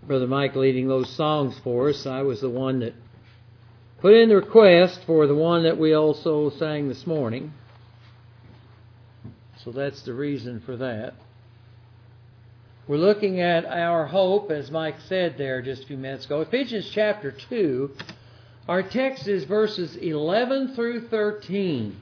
Brother Mike leading those songs for us. I was the one that put in the request for the one that we also sang this morning. So that's the reason for that. We're looking at our hope, as Mike said there just a few minutes ago. Ephesians chapter 2, our text is verses 11 through 13.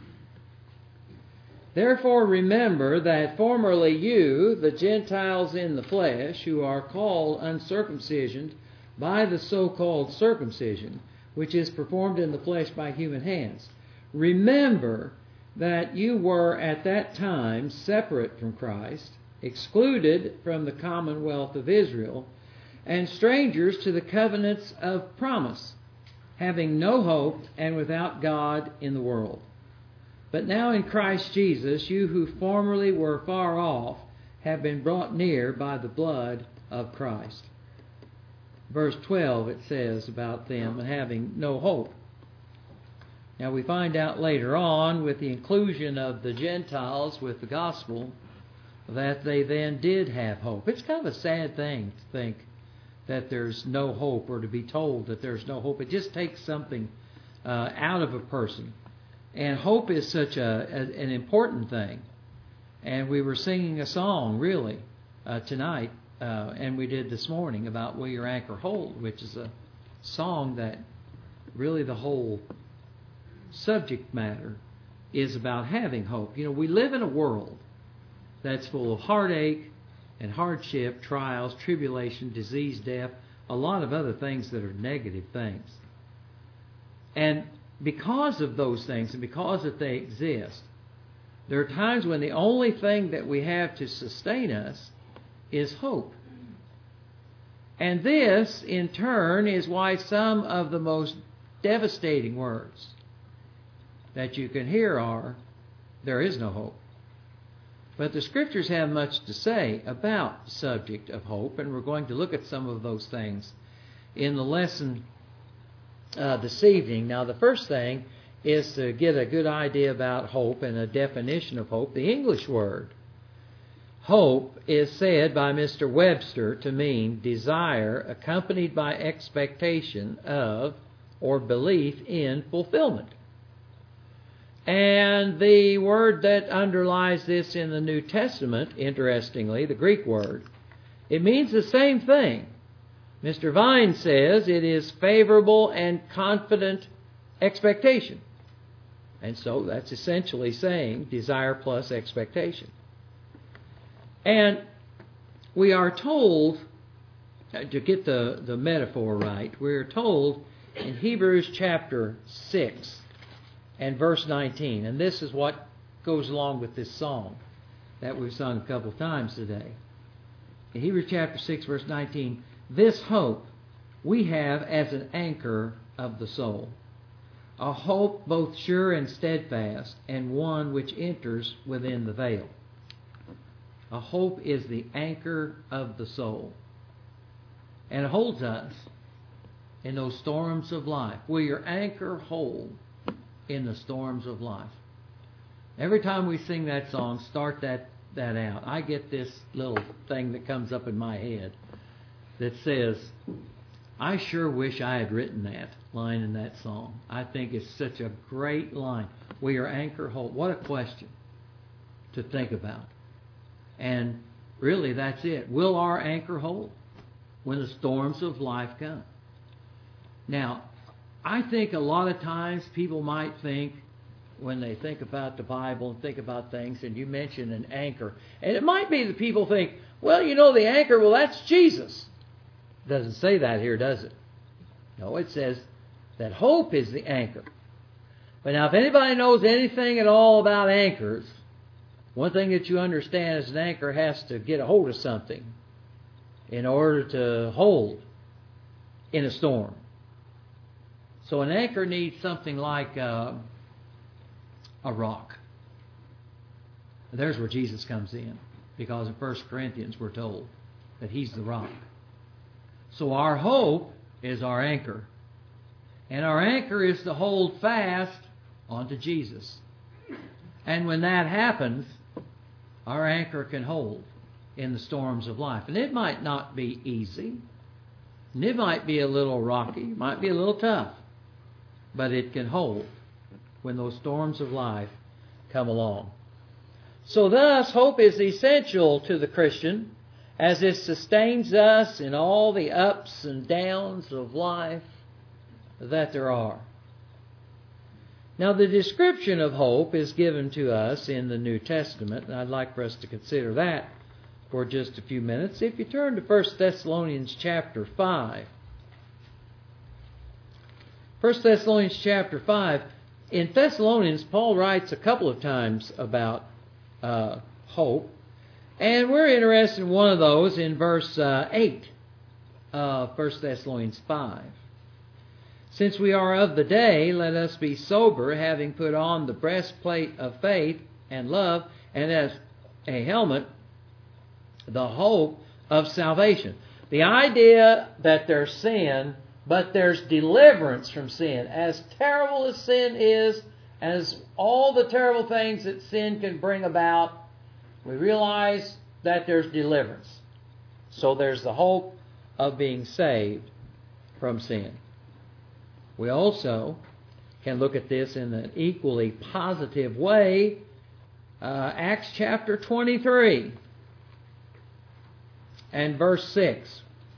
Therefore remember that formerly you, the Gentiles in the flesh, who are called uncircumcision by the so-called circumcision, which is performed in the flesh by human hands. Remember that you were at that time separate from Christ, excluded from the commonwealth of Israel, and strangers to the covenants of promise, having no hope and without God in the world. But now in Christ Jesus, you who formerly were far off have been brought near by the blood of Christ. Verse 12, it says about them having no hope. Now we find out later on, with the inclusion of the Gentiles with the gospel, that they then did have hope. It's kind of a sad thing to think that there's no hope, or to be told that there's no hope. It just takes something out of a person. And hope is such an important thing. And we were singing a song, really, tonight, and we did this morning, about Will Your Anchor Hold, which is a song that really the whole subject matter is about having hope. You know, we live in a world that's full of heartache and hardship, trials, tribulation, disease, death, a lot of other things that are negative things. And because of those things, and because that they exist, there are times when the only thing that we have to sustain us is hope. And this, in turn, is why some of the most devastating words that you can hear are, there is no hope. But the Scriptures have much to say about the subject of hope, and we're going to look at some of those things in the lesson this evening. Now, the first thing is to get a good idea about hope and a definition of hope. The English word hope is said by Mr. Webster to mean desire accompanied by expectation of or belief in fulfillment. And the word that underlies this in the New Testament, interestingly, the Greek word, it means the same thing. Mr. Vine says it is favorable and confident expectation. And so that's essentially saying desire plus expectation. And we are told, to get the metaphor right, we're told in Hebrews chapter 6 and verse 19, and this is what goes along with this song that we've sung a couple of times today. In Hebrews chapter 6, verse 19, this hope we have as an anchor of the soul, a hope both sure and steadfast, and one which enters within the veil. A hope is the anchor of the soul, and it holds us in those storms of life. Will your anchor hold in the storms of life? Every time we sing that song, start that out, I get this little thing that comes up in my head that says, I sure wish I had written that line in that song. I think it's such a great line. Will your anchor hold? What a question to think about. And really, that's it. Will our anchor hold when the storms of life come? Now, I think a lot of times people might think, when they think about the Bible and think about things, and you mention an anchor, and it might be that people think, well, you know, the anchor, well, that's Jesus. It doesn't say that here, does it? No, it says that hope is the anchor. But now, if anybody knows anything at all about anchors, one thing that you understand is an anchor has to get a hold of something in order to hold in a storm. So an anchor needs something like a rock. There's where Jesus comes in, because in 1 Corinthians we're told that He's the rock. So our hope is our anchor. And our anchor is to hold fast onto Jesus. And when that happens, our anchor can hold in the storms of life. And it might not be easy. And it might be a little rocky, might be a little tough, but it can hold when those storms of life come along. So thus, hope is essential to the Christian as it sustains us in all the ups and downs of life that there are. Now, the description of hope is given to us in the New Testament, and I'd like for us to consider that for just a few minutes. If you turn to 1 Thessalonians chapter 5. 1 Thessalonians chapter 5. In Thessalonians, Paul writes a couple of times about hope, and we're interested in one of those in verse 8 of 1 Thessalonians 5. Since we are of the day, let us be sober, having put on the breastplate of faith and love, and as a helmet, the hope of salvation. The idea that there's sin, but there's deliverance from sin. As terrible as sin is, as all the terrible things that sin can bring about, we realize that there's deliverance. So there's the hope of being saved from sin. We also can look at this in an equally positive way. Acts chapter 23 and verse 6.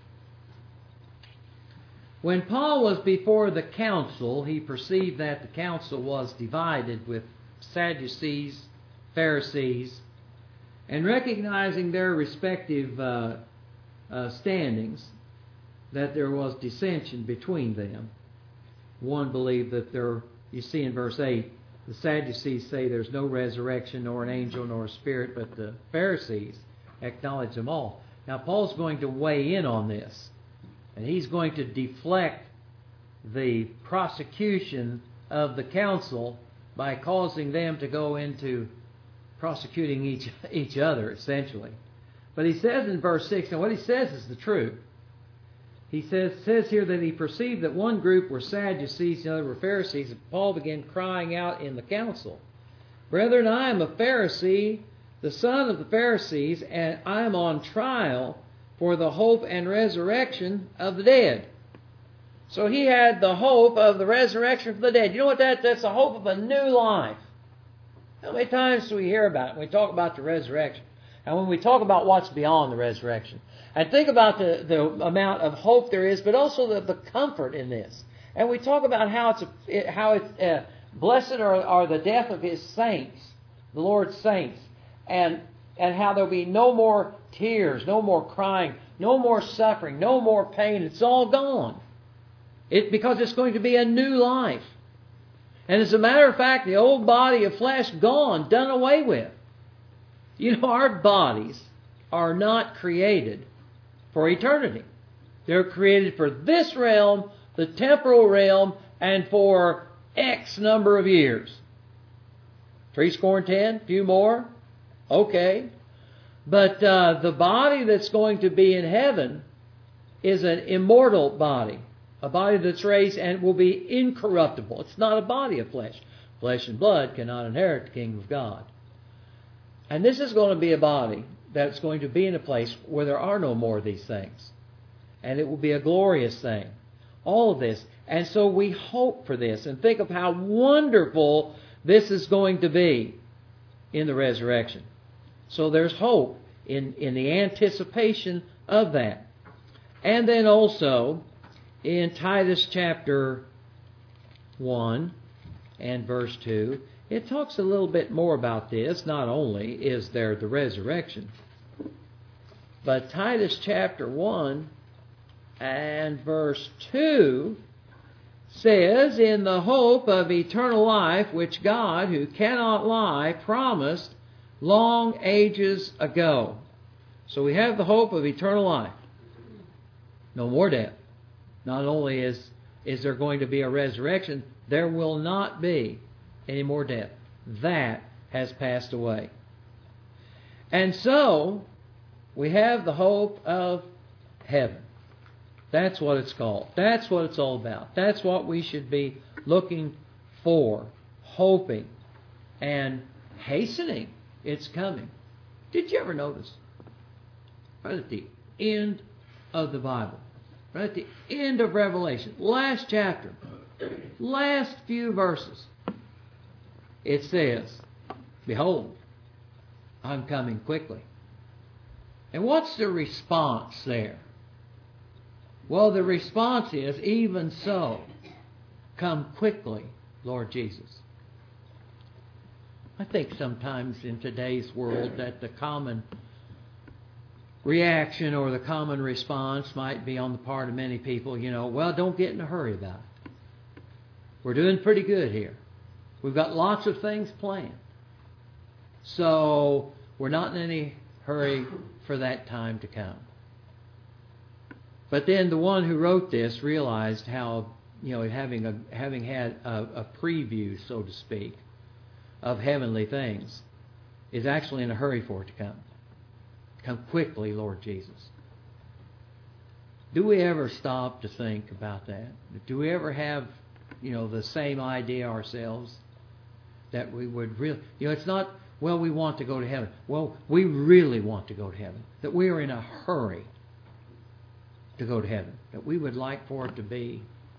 When Paul was before the council, he perceived that the council was divided with Sadducees, Pharisees, and recognizing their respective standings, that there was dissension between them. One believed that you see in verse 8, the Sadducees say there's no resurrection, nor an angel, nor a spirit, but the Pharisees acknowledge them all. Now, Paul's going to weigh in on this, and he's going to deflect the prosecution of the council by causing them to go into prosecuting each other, essentially. But he says in verse 6, and what he says is the truth. He says here that he perceived that one group were Sadducees and the other were Pharisees. And Paul began crying out in the council, "Brethren, I am a Pharisee, the son of the Pharisees, and I am on trial for the hope and resurrection of the dead." So he had the hope of the resurrection from the dead. You know what that's the hope of a new life. How many times do we hear about it when we talk about the resurrection? And when we talk about what's beyond the resurrection. And think about the amount of hope there is, but also the comfort in this. And we talk about how it's blessed are the death of His saints, the Lord's saints, and how there'll be no more tears, no more crying, no more suffering, no more pain. It's all gone. Because it's going to be a new life. And as a matter of fact, the old body of flesh gone, done away with. You know, our bodies are not created for eternity. They're created for this realm, the temporal realm, and for X number of years. 70, a few more? Okay. But the body that's going to be in heaven is an immortal body. A body that's raised and will be incorruptible. It's not a body of flesh. Flesh and blood cannot inherit the kingdom of God. And this is going to be a body that's going to be in a place where there are no more of these things. And it will be a glorious thing. All of this. And so we hope for this. And think of how wonderful this is going to be in the resurrection. So there's hope in the anticipation of that. And then also in Titus chapter 1 and verse 2, it talks a little bit more about this. Not only is there the resurrection, but Titus chapter 1 and verse 2 says, "In the hope of eternal life, which God, who cannot lie, promised long ages ago." So we have the hope of eternal life. No more death. Not only is there going to be a resurrection, there will not be any more death. That has passed away. And so, we have the hope of heaven. That's what it's called. That's what it's all about. That's what we should be looking for, hoping, and hastening its coming. Did you ever notice, right at the end of the Bible, right at the end of Revelation, last chapter, last few verses, it says, "Behold, I'm coming quickly." And what's the response there? Well, the response is, "Even so, come quickly, Lord Jesus." I think sometimes in today's world that the common reaction or the common response might be on the part of many people, well, don't get in a hurry about it. We're doing pretty good here. We've got lots of things planned. So we're not in any hurry for that time to come. But then the one who wrote this realized how, having had a preview, so to speak, of heavenly things, is actually in a hurry for it to come. Come quickly, Lord Jesus. Do we ever stop to think about that? Do we ever have, the same idea ourselves that we would really, it's not, well, we want to go to heaven. Well, we really want to go to heaven. That we are in a hurry to go to heaven. That we would like for it to be,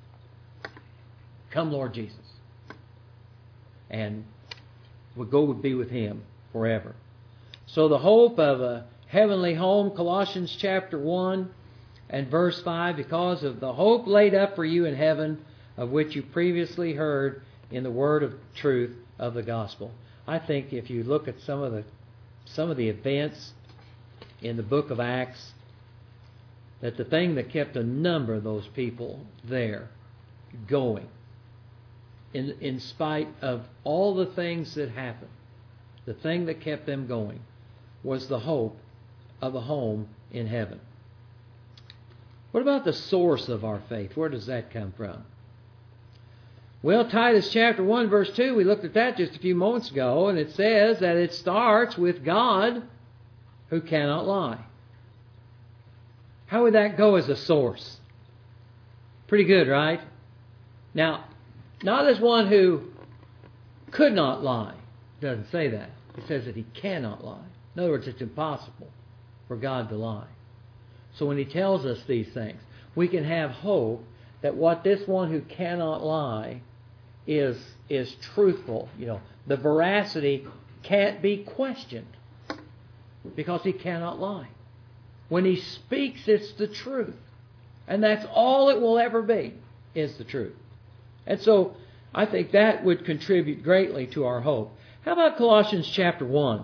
come Lord Jesus. And we'll go be with Him forever. So the hope of a heavenly home, Colossians chapter 1 and verse 5, "Because of the hope laid up for you in heaven, of which you previously heard in the word of truth of the gospel." I think if you look at some of the events in the book of Acts, that the thing that kept a number of those people there going, in spite of all the things that happened, the thing that kept them going was the hope of a home in heaven. What about the source of our faith? Where does that come from? Well, Titus chapter 1 verse 2, we looked at that just a few moments ago, and it says that it starts with God who cannot lie. How would that go as a source? Pretty good, right? Now, not as one who could not lie. It doesn't say that. It says that He cannot lie. In other words, it's impossible for God to lie. So when He tells us these things, we can have hope that what this one who cannot lie is truthful. The veracity can't be questioned because He cannot lie. When He speaks, it's the truth. And that's all it will ever be, is the truth. And so I think that would contribute greatly to our hope. How about Colossians chapter 1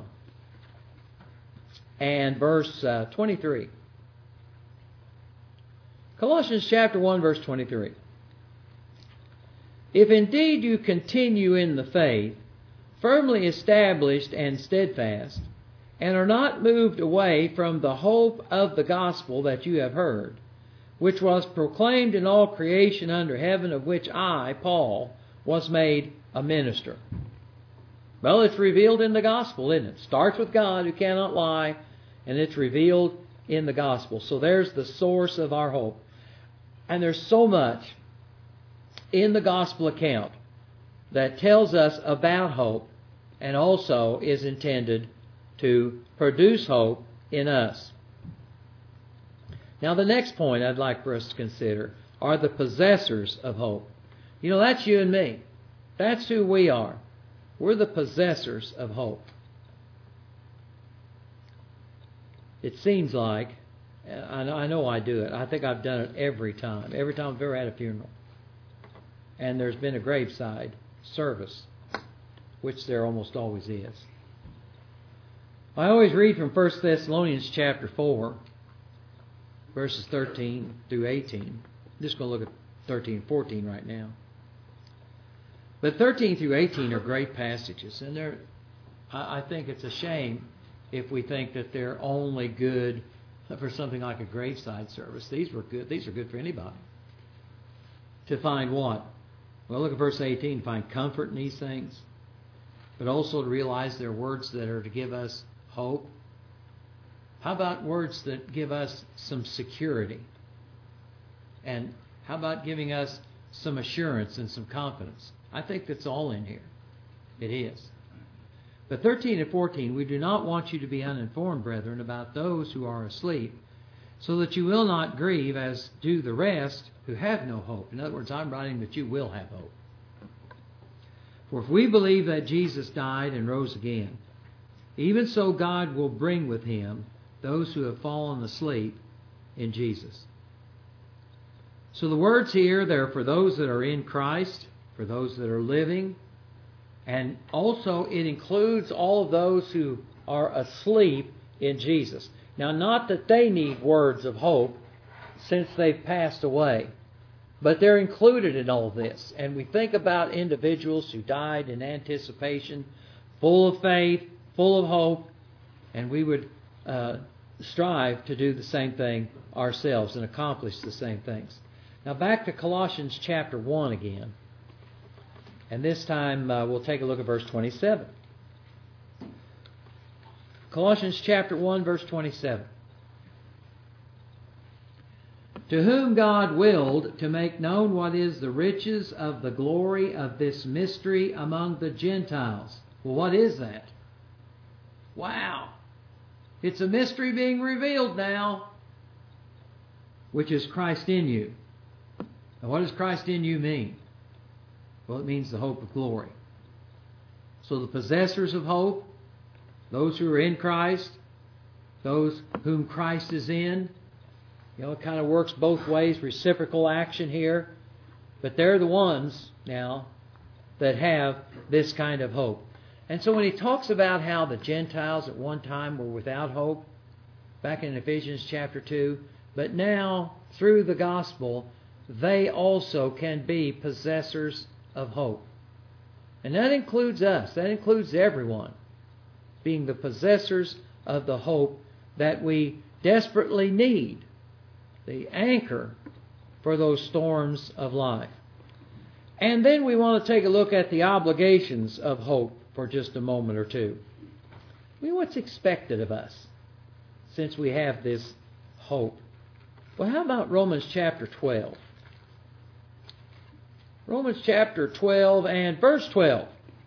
and verse 23? Colossians chapter 1 verse 23. "If indeed you continue in the faith, firmly established and steadfast, and are not moved away from the hope of the gospel that you have heard, which was proclaimed in all creation under heaven, of which I, Paul, was made a minister." Well, it's revealed in the gospel, isn't it? It starts with God who cannot lie, and it's revealed in the gospel. So there's the source of our hope. And there's so much in the gospel account that tells us about hope and also is intended to produce hope in us. Now, the next point I'd like for us to consider are the possessors of hope. That's you and me. That's who we are. We're the possessors of hope. It seems like, I know I do it. I think I've done it every time. Every time I've ever had a funeral. And there's been a graveside service, which there almost always is. I always read from 1 Thessalonians chapter 4, verses 13 through 18. I'm just going to look at 13 and 14 right now. But 13 through 18 are great passages, and I think it's a shame if we think that they're only good for something like a graveside service. These were good. These are good for anybody. To find what? Well, look at verse 18. Find comfort in these things, but also to realize they're words that are to give us hope. How about words that give us some security? And how about giving us some assurance and some confidence? I think that's all in here. It is. But 13 and 14, "We do not want you to be uninformed, brethren, about those who are asleep, so that you will not grieve as do the rest who have no hope. In other words, I'm writing that you will have hope. For if we believe that Jesus died and rose again, even so God will bring with him those who have fallen asleep in Jesus. So the words here, they're for those that are in Christ, for those that are living, and also it includes all of those who are asleep in Jesus. Now, not that they need words of hope since they've passed away, but they're included in all this. And we think about individuals who died in anticipation, full of faith, full of hope, and we would strive to do the same thing ourselves and accomplish the same things. Now back to Colossians chapter 1 again. And this time we'll take a look at verse 27. Colossians chapter 1, verse 27. To whom God willed to make known what is the riches of the glory of this mystery among the Gentiles. Well, what is that? Wow. It's a mystery being revealed now, which is Christ in you. Now, what does Christ in you mean? Well, it means the hope of glory. So the possessors of hope, those who are in Christ, those whom Christ is in, it kind of works both ways, reciprocal action here. But they're the ones now that have this kind of hope. And so when he talks about how the Gentiles at one time were without hope, back in Ephesians chapter 2, but now through the gospel, they also can be possessors of hope. And that includes us. That includes everyone being the possessors of the hope that we desperately need. The anchor for those storms of life. And then we want to take a look at the obligations of hope for just a moment or two. What's expected of us since we have this hope? Well, how about Romans chapter 12? Romans chapter 12 and verse 12.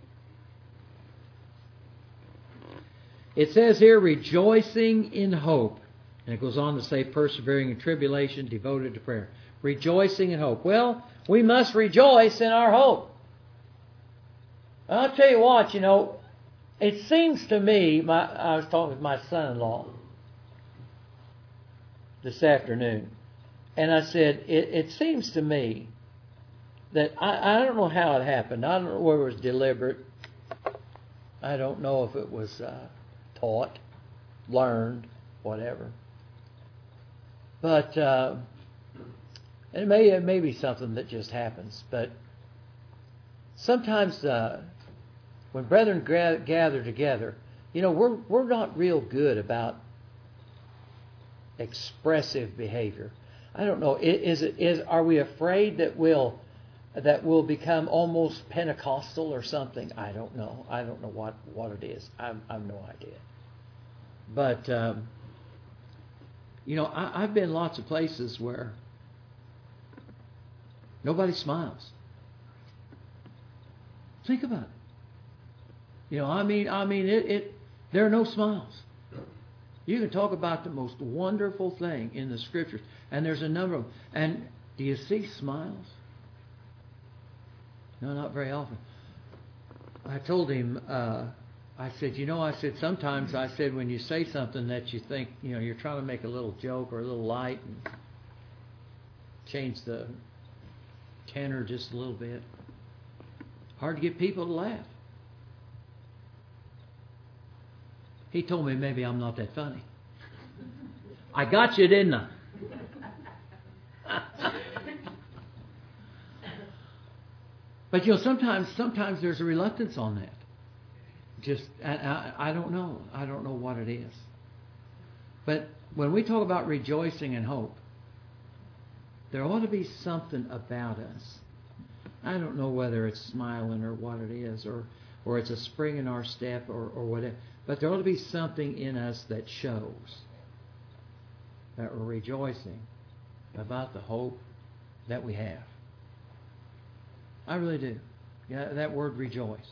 It says here, rejoicing in hope. And it goes on to say, persevering in tribulation, devoted to prayer. Rejoicing in hope. Well, we must rejoice in our hope. I'll tell you what, it seems to me, I was talking with my son-in-law this afternoon, and I said, it seems to me that I don't know how it happened. I don't know whether it was deliberate. I don't know if it was taught, learned, whatever. But it may be something that just happens. But sometimes when brethren gather together, we're not real good about expressive behavior. I don't know. Are we afraid that we'll become almost Pentecostal or something? I don't know. I don't know what it is. I've no idea. But I've been lots of places where nobody smiles. Think about it. There are no smiles. You can talk about the most wonderful thing in the Scriptures, and there's a number of them. And do you see smiles? No, not very often. I told him, I said, sometimes, when you say something that you think, you're trying to make a little joke or a little light and change the tenor just a little bit, hard to get people to laugh. He told me maybe I'm not that funny. I got you, didn't I? But sometimes there's a reluctance on that. I don't know. I don't know what it is. But when we talk about rejoicing and hope, there ought to be something about us. I don't know whether it's smiling or what it is, or it's a spring in our step or whatever. But there ought to be something in us that shows that we're rejoicing about the hope that we have. I really do. That word rejoice,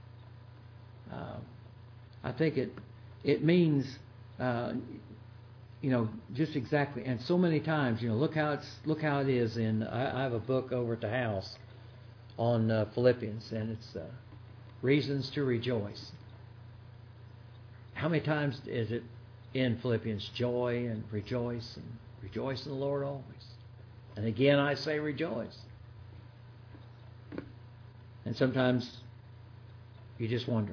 I think it means just exactly. And so many times, look how it is in. I have a book over at the house on Philippians, and it's Reasons to Rejoice. How many times is it in Philippians? Joy and rejoice in the Lord always. And again, I say rejoice. And sometimes you just wonder,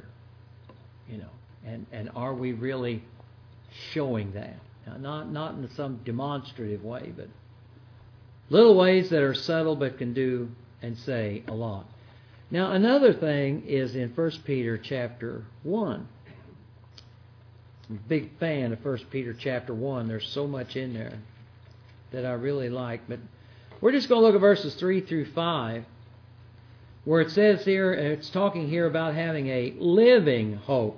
and are we really showing that? Now, not in some demonstrative way, but little ways that are subtle but can do and say a lot. Now, another thing is in 1 Peter chapter 1. I'm a big fan of 1 Peter chapter 1. There's so much in there that I really like. But we're just going to look at verses 3 through 5, where it says here, it's talking here about having a living hope.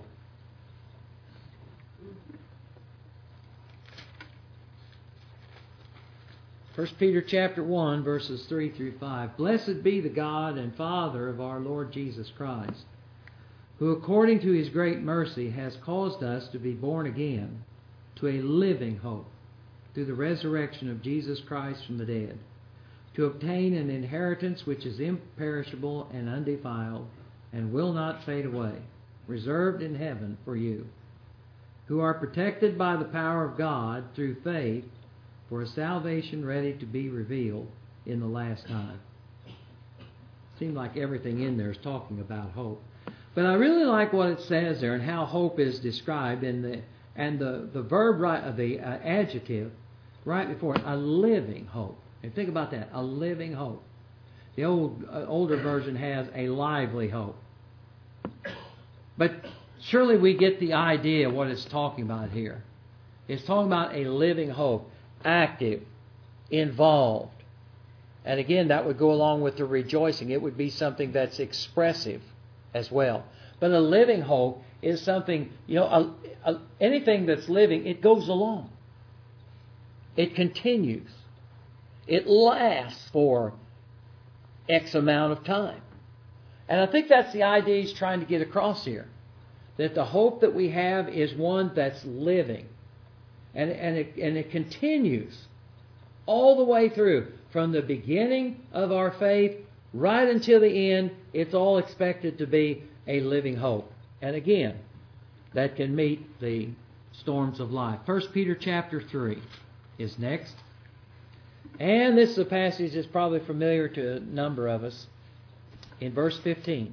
1 Peter chapter 1, verses 3 through 5. Blessed be the God and Father of our Lord Jesus Christ, who according to His great mercy has caused us to be born again to a living hope through the resurrection of Jesus Christ from the dead, to obtain an inheritance which is imperishable and undefiled and will not fade away, reserved in heaven for you, who are protected by the power of God through faith for a salvation ready to be revealed in the last time. Seems like everything in there is talking about hope. But I really like what it says there and how hope is described and the verb the adjective right before it, a living hope. And think about that, a living hope. The older version has a lively hope. But surely we get the idea of what it's talking about here. It's talking about a living hope, active, involved. And again, that would go along with the rejoicing. It would be something that's expressive as well. But a living hope is something, anything that's living, it goes along. It continues. It lasts for X amount of time. And I think that's the idea he's trying to get across here. That the hope that we have is one that's living. And it continues all the way through. From the beginning of our faith right until the end, it's all expected to be a living hope. And again, that can meet the storms of life. 1 Peter chapter 3 is next. And this is a passage that's probably familiar to a number of us. In verse 15.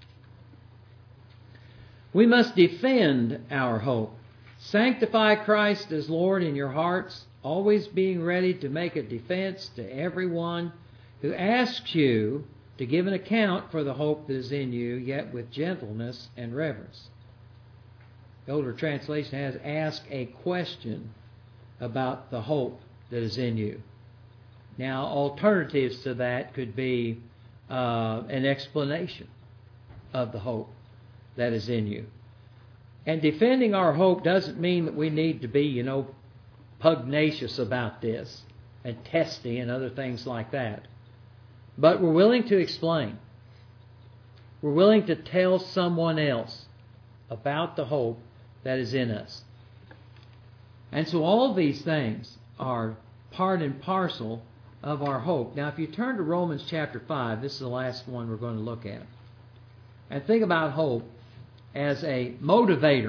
We must defend our hope. Sanctify Christ as Lord in your hearts, always being ready to make a defense to everyone who asks you to give an account for the hope that is in you, yet with gentleness and reverence. The older translation has, ask a question about the hope that is in you. Now, alternatives to that could be an explanation of the hope that is in you. And defending our hope doesn't mean that we need to be, pugnacious about this and testy and other things like that. But we're willing to explain. We're willing to tell someone else about the hope that is in us. And so all these things are part and parcel of our hope. Now, if you turn to Romans chapter 5, this is the last one we're going to look at. And think about hope as a motivator.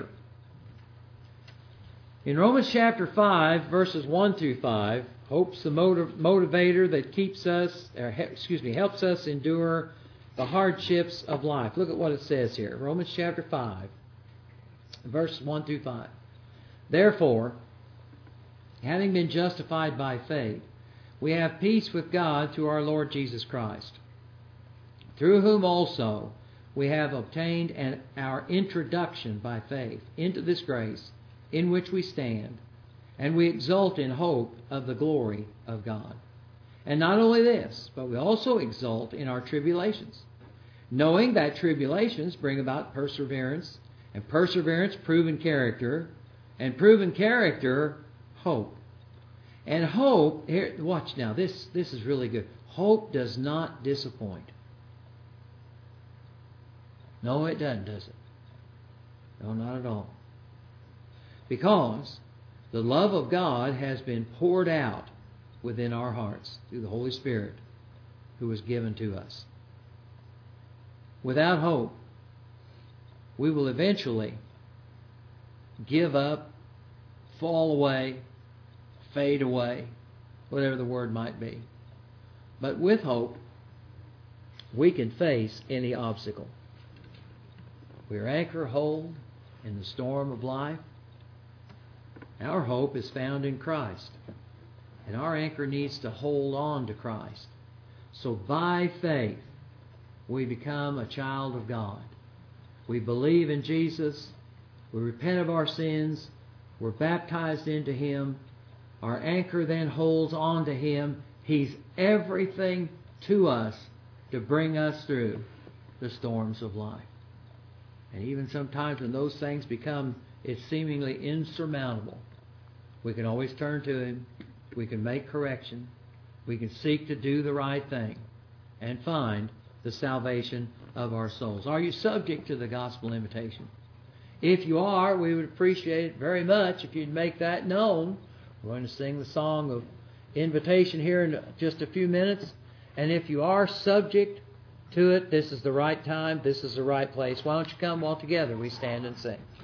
In Romans chapter 5, verses 1 through 5, hope's the motivator that helps us endure the hardships of life. Look at what it says here. Romans chapter 5, verses 1 through 5. Therefore, having been justified by faith, we have peace with God through our Lord Jesus Christ, through whom also we have obtained our introduction by faith into this grace in which we stand, and we exult in hope of the glory of God. And not only this, but we also exult in our tribulations, knowing that tribulations bring about perseverance, and perseverance, proven character, and proven character, hope. And hope, here, watch now, this is really good. Hope does not disappoint. No, it doesn't, does it? No, not at all. Because The love of God has been poured out within our hearts through the Holy Spirit who was given to us. Without hope, we will eventually give up, fall away, fade away, whatever the word might be. But with hope, we can face any obstacle. We are anchor hold in the storm of life. Our hope is found in Christ, and our anchor needs to hold on to Christ. So by faith, we become a child of God. We believe in Jesus. We repent of our sins. We're baptized into Him. Our anchor then holds on to Him. He's everything to us to bring us through the storms of life. And even sometimes when those things become seemingly insurmountable, we can always turn to Him. We can make correction. We can seek to do the right thing and find the salvation of our souls. Are you subject to the gospel invitation? If you are, we would appreciate it very much if you'd make that known. We're going to sing the song of invitation here in just a few minutes. And if you are subject to it, this is the right time, this is the right place. Why don't you come while together we stand and sing.